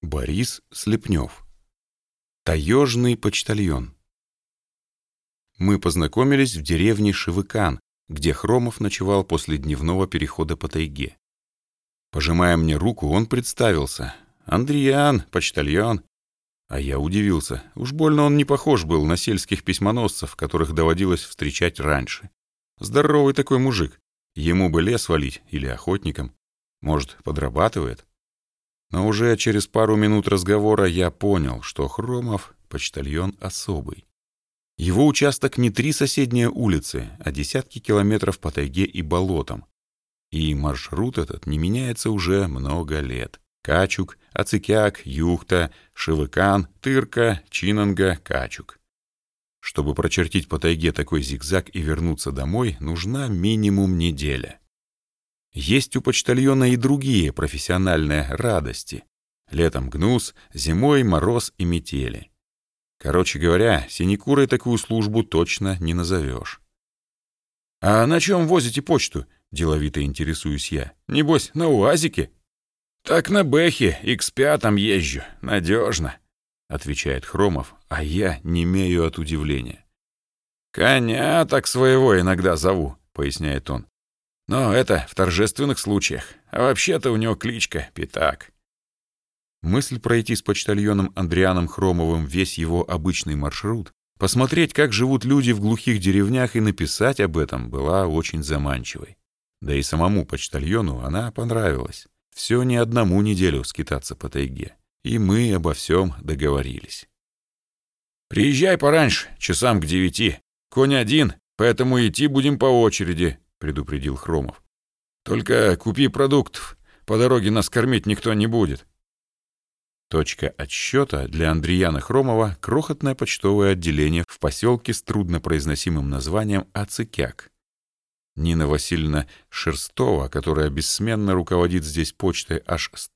Борис Слепнев. Таежный почтальон. Мы познакомились в деревне Шивыкан, где Хромов ночевал после дневного перехода по тайге. Пожимая мне руку, он представился. «Андриан, почтальон». А я удивился. Уж больно он не похож был на сельских письмоносцев, которых доводилось встречать раньше. Здоровый такой мужик. Ему бы лес валить или охотником. Может, подрабатывает? Но уже через пару минут разговора я понял, что Хромов — почтальон особый. Его участок не 3 соседние улицы, а десятки километров по тайге и болотам. И маршрут этот не меняется уже много лет. Качук, Ацикяк, Юхта, Шивыкан, Тырка, Чинанга, Качук. Чтобы прочертить по тайге такой зигзаг и вернуться домой, нужна минимум неделя. Есть у почтальона и другие профессиональные радости. Летом гнус, зимой мороз и метели. Короче говоря, синекурой такую службу точно не назовешь. «А на чем возите почту?» — деловито интересуюсь я. «Небось, на УАЗике?» «Так на Бэхе, X5 езжу, надежно», — отвечает Хромов, а я немею от удивления. «Коня так своего иногда зову», — поясняет он. «Но это в торжественных случаях, а вообще-то у него кличка Пятак». Мысль пройти с почтальоном Андрианом Хромовым весь его обычный маршрут, посмотреть, как живут люди в глухих деревнях, и написать об этом была очень заманчивой. Да и самому почтальону она понравилась. Все не одному неделю скитаться по тайге. И мы обо всем договорились. «Приезжай пораньше, часам к 9. Конь один, поэтому идти будем по очереди», — предупредил Хромов. «Только купи продуктов, по дороге нас кормить никто не будет». Точка отсчета для Андрияна Хромова — крохотное почтовое отделение в поселке с труднопроизносимым названием Ацикяк. Нина Васильевна Шерстова, которая бессменно руководит здесь почтой аж с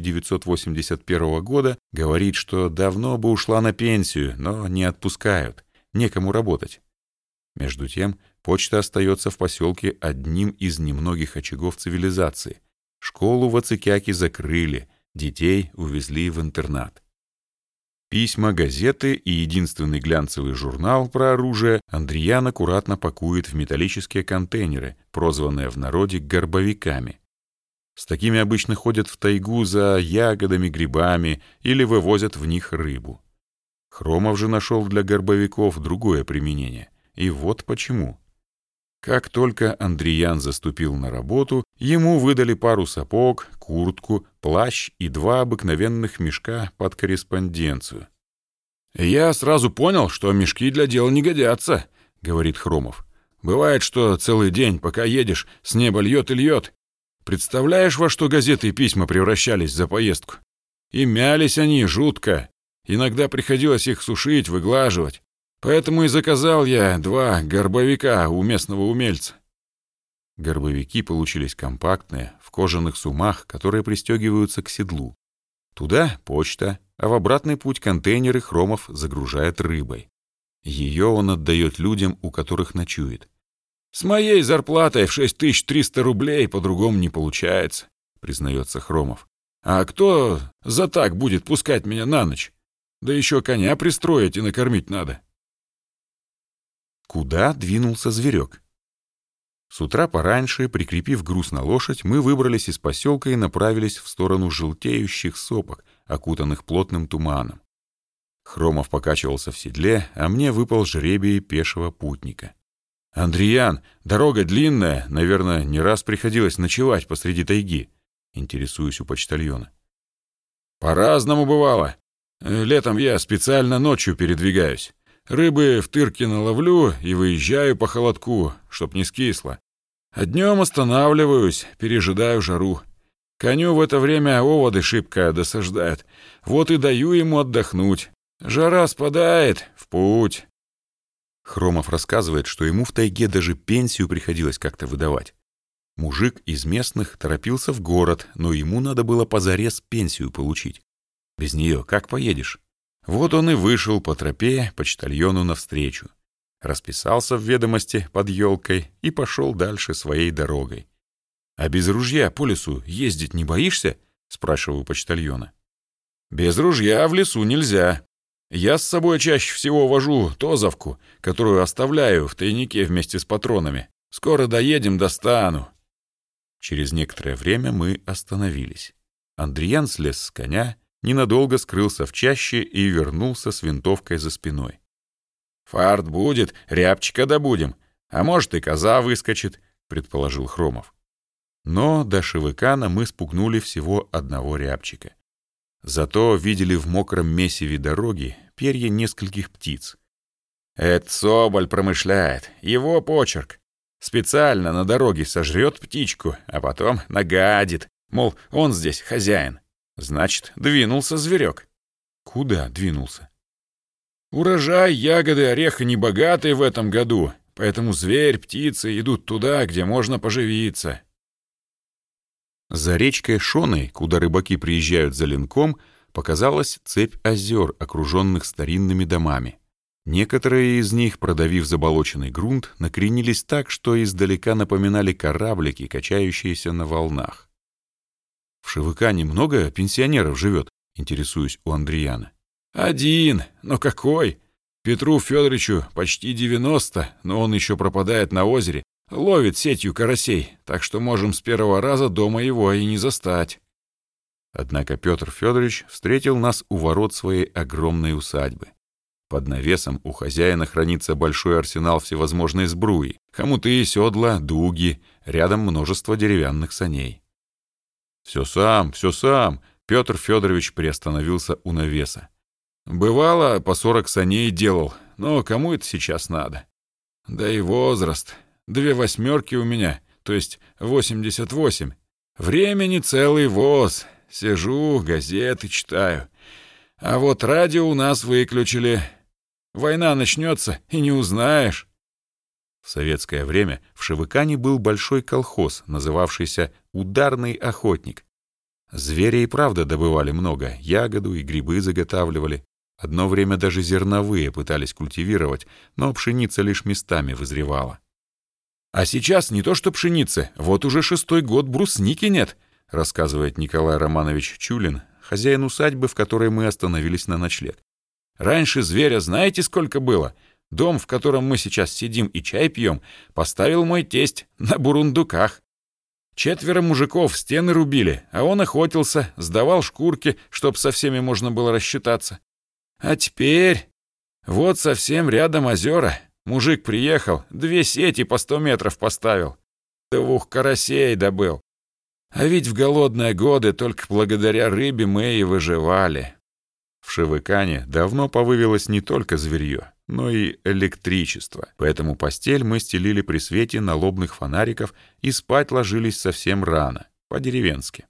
1981 года, говорит, что давно бы ушла на пенсию, но не отпускают, некому работать. Между тем, почта остается в поселке одним из немногих очагов цивилизации. Школу в Ацикяке закрыли, детей увезли в интернат. Письма, газеты и единственный глянцевый журнал про оружие Андриян аккуратно пакует в металлические контейнеры, прозванные в народе горбовиками. С такими обычно ходят в тайгу за ягодами, грибами или вывозят в них рыбу. Хромов же нашел для горбовиков другое применение. И вот почему. Как только Андриян заступил на работу, ему выдали пару сапог, куртку, плащ и 2 обыкновенных мешка под корреспонденцию. «Я сразу понял, что мешки для дела не годятся», — говорит Хромов. «Бывает, что целый день, пока едешь, с неба льет и льет. Представляешь, во что газеты и письма превращались за поездку? И мялись они жутко. Иногда приходилось их сушить, выглаживать. Поэтому и заказал я 2 горбовика у местного умельца». Горбовики получились компактные, в кожаных сумах, которые пристегиваются к седлу. Туда почта, а в обратный путь контейнеры Хромов загружает рыбой. Ее он отдает людям, у которых ночует. «С моей зарплатой в 6300 рублей по-другому не получается», — признается Хромов. «А кто за так будет пускать меня на ночь? Да еще коня пристроить и накормить надо». Куда двинулся зверек? С утра пораньше, прикрепив груз на лошадь, мы выбрались из поселка и направились в сторону желтеющих сопок, окутанных плотным туманом. Хромов покачивался в седле, а мне выпал жребий пешего путника. «Андриян, дорога длинная, наверное, не раз приходилось ночевать посреди тайги», — интересуюсь у почтальона. «По-разному бывало. Летом я специально ночью передвигаюсь. Рыбы в тырке наловлю и выезжаю по холодку, чтоб не скисло. А днем останавливаюсь, пережидаю жару. Коню в это время оводы шибко досаждают. Вот и даю ему отдохнуть. Жара спадает, в путь». Хромов рассказывает, что ему в тайге даже пенсию приходилось как-то выдавать. Мужик из местных торопился в город, но ему надо было позарез пенсию получить. Без нее как поедешь? Вот он и вышел по тропе почтальону навстречу. Расписался в ведомости под елкой и пошел дальше своей дорогой. «А без ружья по лесу ездить не боишься?» — спрашиваю почтальона. Без ружья в лесу нельзя. Я с собой чаще всего вожу тозовку, которую оставляю в тайнике вместе с патронами. Скоро доедем, достану». Через некоторое время мы остановились. Андриян слез с коня, ненадолго скрылся в чаще и вернулся с винтовкой за спиной. «Фарт будет, рябчика добудем, а может и коза выскочит», — предположил Хромов. Но до Шевыкана мы спугнули всего одного рябчика. Зато видели в мокром месиве дороги перья нескольких птиц. «Это соболь промышляет, его почерк. Специально на дороге сожрет птичку, а потом нагадит, мол, он здесь хозяин. Значит, двинулся зверек». «Куда двинулся?» «Урожай, ягоды, ореха небогатый в этом году, поэтому зверь, птицы идут туда, где можно поживиться». За речкой Шоной, куда рыбаки приезжают за линком, показалась цепь озер, окруженных старинными домами. Некоторые из них, продавив заболоченный грунт, накренились так, что издалека напоминали кораблики, качающиеся на волнах. «В Шевыкане много пенсионеров живет?» — интересуюсь у Андрияна. «Один, но какой? Петру Федоровичу почти 90, но он еще пропадает на озере, ловит сетью карасей, так что можем с первого раза дома его и не застать». Однако Петр Федорович встретил нас у ворот своей огромной усадьбы. Под навесом у хозяина хранится большой арсенал всевозможной сбруи, хомуты, седла, дуги, рядом множество деревянных саней. «Все сам, все сам!» — Петр Федорович приостановился у навеса. «Бывало, по 40 саней делал, но кому это сейчас надо? Да и возраст. 2 восьмерки у меня, то есть 88. Времени целый воз. Сижу, газеты читаю. А вот радио у нас выключили. Война начнется, и не узнаешь». В советское время в Шевыкане был большой колхоз, называвшийся «Ударный охотник». Зверя и правда добывали много, ягоду и грибы заготавливали. Одно время даже зерновые пытались культивировать, но пшеница лишь местами вызревала. «А сейчас не то что пшеницы, вот уже 6-й год брусники нет», рассказывает Николай Романович Чулин, хозяин усадьбы, в которой мы остановились на ночлег. «Раньше зверя знаете, сколько было? Дом, в котором мы сейчас сидим и чай пьем, поставил мой тесть на бурундуках. 4 мужиков стены рубили, а он охотился, сдавал шкурки, чтоб со всеми можно было рассчитаться. А теперь вот совсем рядом озера. Мужик приехал, 2 сети по 100 метров поставил. 2 карасей добыл. А ведь в голодные годы только благодаря рыбе мы и выживали». В Шевыкане давно повывелось не только зверье, но и электричество, поэтому постель мы стелили при свете налобных фонариков и спать ложились совсем рано, по-деревенски.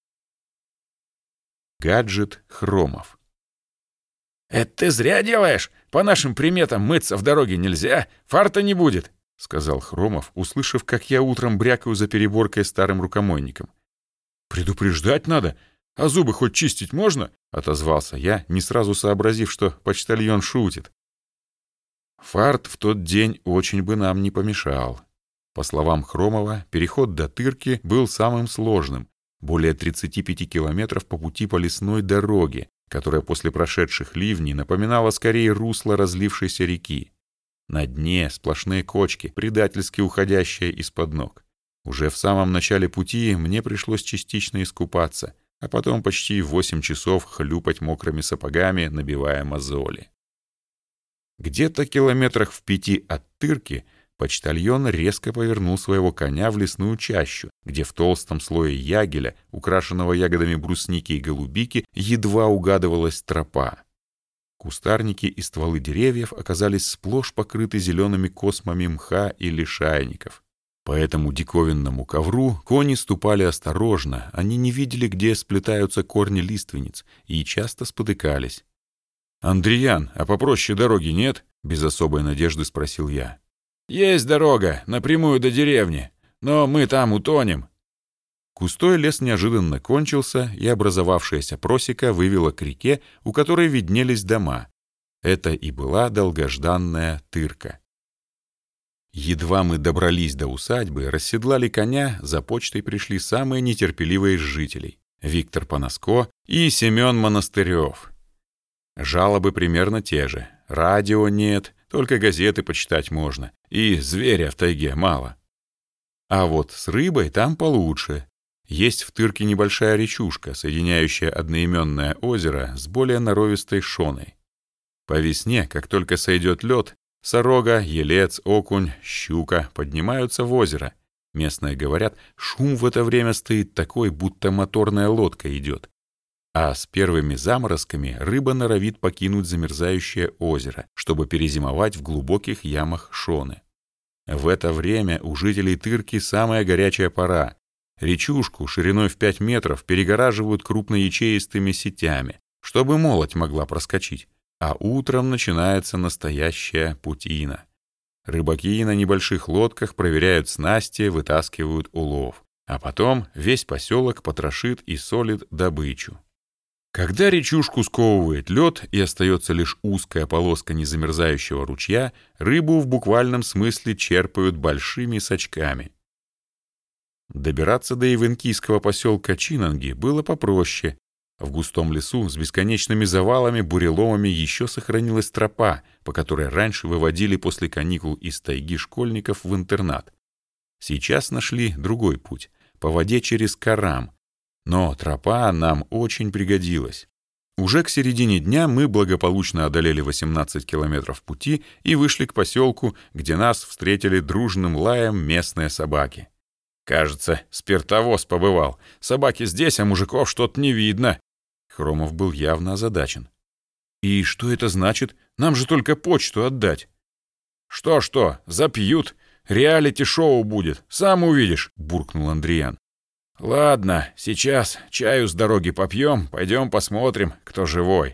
Гаджет Хромов. «Это ты зря делаешь. По нашим приметам мыться в дороге нельзя, фарта не будет», — сказал Хромов, услышав, как я утром брякаю за переборкой старым рукомойником. «Предупреждать надо. А зубы хоть чистить можно?» — отозвался я, не сразу сообразив, что почтальон шутит. Фарт в тот день очень бы нам не помешал. По словам Хромова, переход до Тырки был самым сложным, более 35 километров по пути по лесной дороге, которая после прошедших ливней напоминала скорее русло разлившейся реки. На дне сплошные кочки, предательски уходящие из-под ног. Уже в самом начале пути мне пришлось частично искупаться, а потом почти 8 часов хлюпать мокрыми сапогами, набивая мозоли. Где-то километрах в 5 от Тырки почтальон резко повернул своего коня в лесную чащу, где в толстом слое ягеля, украшенного ягодами брусники и голубики, едва угадывалась тропа. Кустарники и стволы деревьев оказались сплошь покрыты зелеными космами мха и лишайников. По этому диковинному ковру кони ступали осторожно, они не видели, где сплетаются корни лиственниц, и часто спотыкались. «Андриян, а попроще дороги нет?» — без особой надежды спросил я. «Есть дорога, напрямую до деревни, но мы там утонем». Густой лес неожиданно кончился, и образовавшаяся просека вывела к реке, у которой виднелись дома. Это и была долгожданная Тырка. Едва мы добрались до усадьбы, расседлали коня, за почтой пришли самые нетерпеливые из жителей. Виктор Панаско и Семен Монастырев. Жалобы примерно те же. Радио нет, только газеты почитать можно. И зверя в тайге мало. А вот с рыбой там получше. Есть в Тырке небольшая речушка, соединяющая одноименное озеро с более норовистой шоной. По весне, как только сойдет лед, сорога, елец, окунь, щука поднимаются в озеро. Местные говорят, шум в это время стоит такой, будто моторная лодка идет. А с первыми заморозками рыба норовит покинуть замерзающее озеро, чтобы перезимовать в глубоких ямах шоны. В это время у жителей Тырки самая горячая пора. Речушку шириной в 5 метров перегораживают крупноячеистыми сетями, чтобы молоть могла проскочить. А утром начинается настоящая путина. Рыбаки на небольших лодках проверяют снасти, вытаскивают улов. А потом весь поселок потрошит и солит добычу. Когда речушку сковывает лед и остается лишь узкая полоска незамерзающего ручья, рыбу в буквальном смысле черпают большими сачками. Добираться до ивенкийского поселка Чинанги было попроще. В густом лесу с бесконечными завалами, буреломами еще сохранилась тропа, по которой раньше выводили после каникул из тайги школьников в интернат. Сейчас нашли другой путь — по воде через Карам. Но тропа нам очень пригодилась. Уже к середине дня мы благополучно одолели 18 километров пути и вышли к поселку, где нас встретили дружным лаем местные собаки. «Кажется, спиртовоз побывал. Собаки здесь, а мужиков что-то не видно». Хромов был явно озадачен. «И что это значит? Нам же только почту отдать». «Что-что, запьют. Реалити-шоу будет. Сам увидишь», — буркнул Андриан. «Ладно, сейчас чаю с дороги попьем, пойдем посмотрим, кто живой».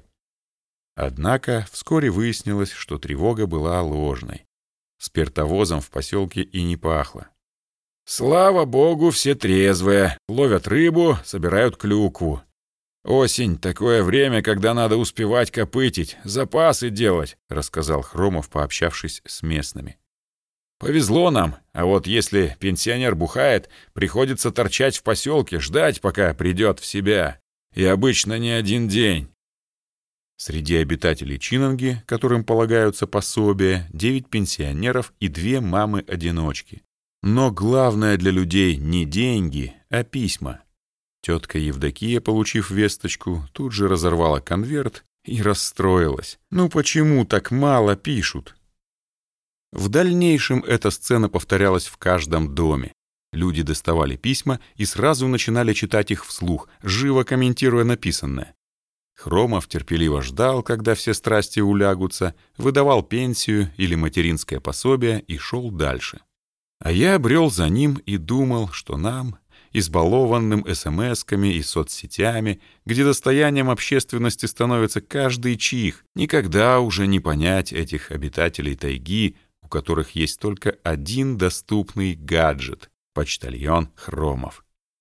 Однако вскоре выяснилось, что тревога была ложной. Спиртовозом в поселке и не пахло. «Слава богу, все трезвые, ловят рыбу, собирают клюкву. Осень — такое время, когда надо успевать копытить, запасы делать», — рассказал Хромов, пообщавшись с местными. «Повезло нам, а вот если пенсионер бухает, приходится торчать в поселке, ждать, пока придет в себя. И обычно не один день». Среди обитателей Чинанги, которым полагаются пособия, 9 пенсионеров и 2 мамы-одиночки. Но главное для людей не деньги, а письма. Тетка Евдокия, получив весточку, тут же разорвала конверт и расстроилась. «Ну почему так мало пишут?» В дальнейшем эта сцена повторялась в каждом доме. Люди доставали письма и сразу начинали читать их вслух, живо комментируя написанное. Хромов терпеливо ждал, когда все страсти улягутся, выдавал пенсию или материнское пособие и шел дальше. А я брел за ним и думал, что нам, избалованным смс-ками и соцсетями, где достоянием общественности становится каждый чих, никогда уже не понять этих обитателей тайги, у которых есть только один доступный гаджет — почтальон Хромов.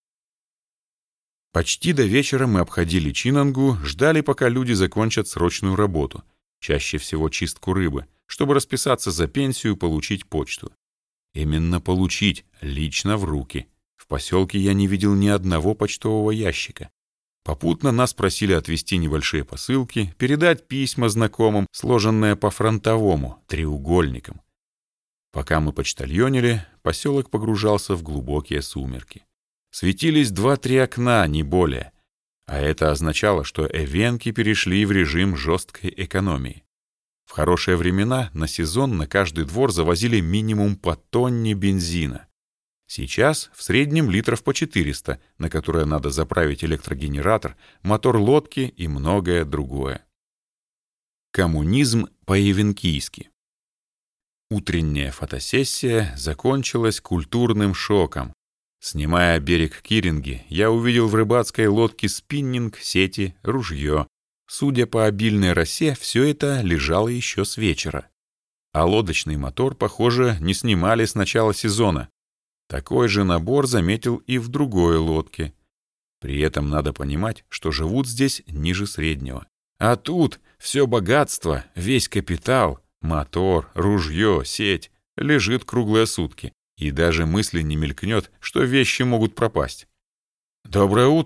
Почти до вечера мы обходили Чинангу, ждали, пока люди закончат срочную работу, чаще всего чистку рыбы, чтобы расписаться за пенсию и получить почту. Именно получить, лично в руки. В поселке я не видел ни одного почтового ящика. Попутно нас просили отвезти небольшие посылки, передать письма знакомым, сложенные по-фронтовому, треугольникам. Пока мы почтальонили, поселок погружался в глубокие сумерки. Светились 2-3 окна, не более. А это означало, что эвенки перешли в режим жесткой экономии. В хорошие времена на сезон на каждый двор завозили минимум по тонне бензина. Сейчас в среднем литров по 400, на которые надо заправить электрогенератор, мотор лодки и многое другое. Коммунизм по-евенкийски. Утренняя фотосессия закончилась культурным шоком. Снимая берег Киринги, я увидел в рыбацкой лодке спиннинг, сети, ружье. Судя по обильной росе, все это лежало еще с вечера. А лодочный мотор, похоже, не снимали с начала сезона. Такой же набор заметил и в другой лодке. При этом надо понимать, что живут здесь ниже среднего. А тут все богатство, весь капитал, мотор, ружье, сеть лежит круглые сутки. И даже мысли не мелькнет, что вещи могут пропасть. «Доброе утро!» —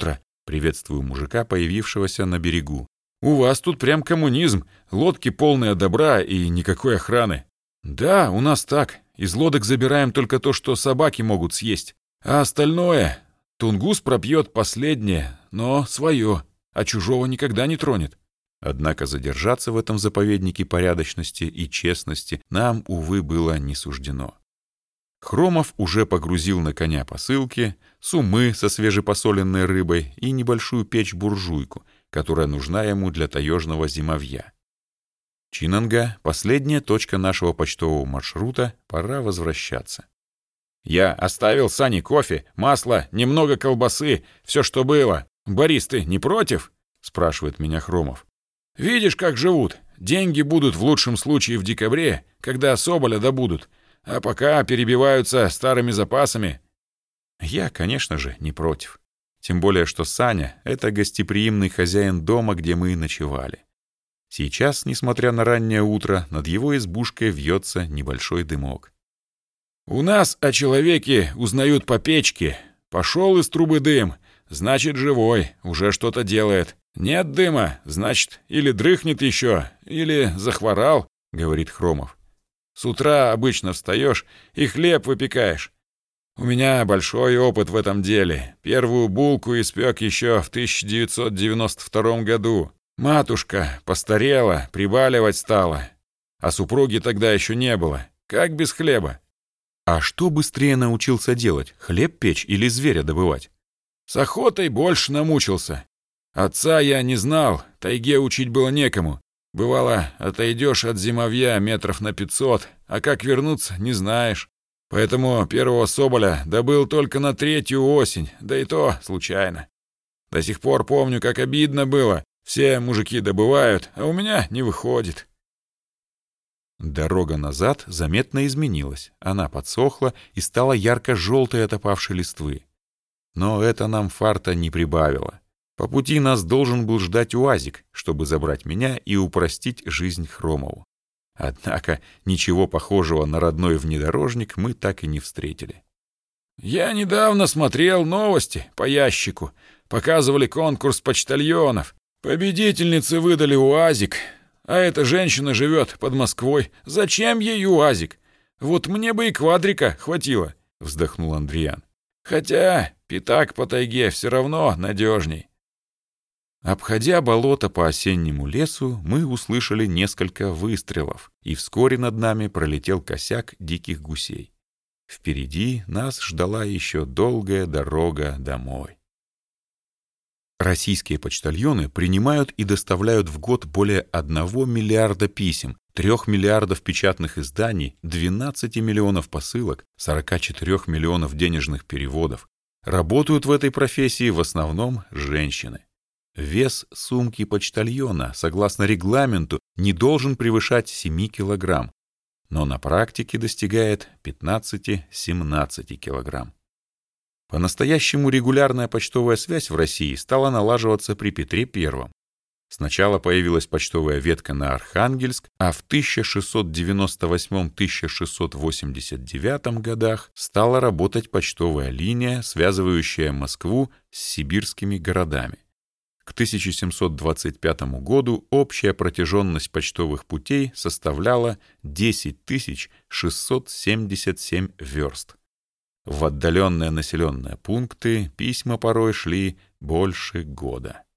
Приветствую мужика, появившегося на берегу. «У вас тут прям коммунизм. Лодки полные добра и никакой охраны». «Да, у нас так. Из лодок забираем только то, что собаки могут съесть. А остальное... Тунгус пропьет последнее, но свое, а чужого никогда не тронет». Однако задержаться в этом заповеднике порядочности и честности нам, увы, было не суждено. Хромов уже погрузил на коня посылки, сумы со свежепосоленной рыбой и небольшую печь-буржуйку, которая нужна ему для таежного зимовья. Чинанга, последняя точка нашего почтового маршрута, пора возвращаться. «Я оставил Сане кофе, масло, немного колбасы, все, что было. Борис, ты не против?» — спрашивает меня Хромов. «Видишь, как живут. Деньги будут в лучшем случае в декабре, когда соболя добудут, а пока перебиваются старыми запасами». Я, конечно же, не против. Тем более, что Саня — это гостеприимный хозяин дома, где мы ночевали. Сейчас, несмотря на раннее утро, над его избушкой вьется небольшой дымок. «У нас о человеке узнают по печке. Пошел из трубы дым, значит, живой, уже что-то делает. Нет дыма, значит, или дрыхнет еще, или захворал», — говорит Хромов. «С утра обычно встаешь и хлеб выпекаешь. У меня большой опыт в этом деле. Первую булку испек еще в 1992 году. Матушка постарела, прибаливать стала. А супруги тогда еще не было. Как без хлеба?» А что быстрее научился делать, хлеб печь или зверя добывать? «С охотой больше намучился. Отца я не знал, тайге учить было некому. Бывало, отойдешь от зимовья метров на 500, а как вернуться, не знаешь. Поэтому первого соболя добыл только на 3-ю осень, да и то случайно. До сих пор помню, как обидно было. Все мужики добывают, а у меня не выходит». Дорога назад заметно изменилась. Она подсохла и стала ярко-желтой от опавшей листвы. Но это нам фарта не прибавило. По пути нас должен был ждать УАЗик, чтобы забрать меня и упростить жизнь Хромову. Однако ничего похожего на родной внедорожник мы так и не встретили. «Я недавно смотрел новости по ящику. Показывали конкурс почтальонов. Победительницы выдали УАЗик. А эта женщина живет под Москвой. Зачем ей УАЗик? Вот мне бы и квадрика хватило», — вздохнул Андриан. «Хотя пятак по тайге все равно надежней». Обходя болото по осеннему лесу, мы услышали несколько выстрелов, и вскоре над нами пролетел косяк диких гусей. Впереди нас ждала еще долгая дорога домой. Российские почтальоны принимают и доставляют в год более 1 миллиарда писем, 3 миллиардов печатных изданий, 12 миллионов посылок, 44 миллионов денежных переводов. Работают в этой профессии в основном женщины. Вес сумки почтальона, согласно регламенту, не должен превышать 7 килограмм, но на практике достигает 15-17 килограмм. По-настоящему регулярная почтовая связь в России стала налаживаться при Петре I. Сначала появилась почтовая ветка на Архангельск, а в 1698-1689 годах стала работать почтовая линия, связывающая Москву с сибирскими городами. К 1725 году общая протяженность почтовых путей составляла 10 677 верст. В отдаленные населенные пункты письма порой шли больше года.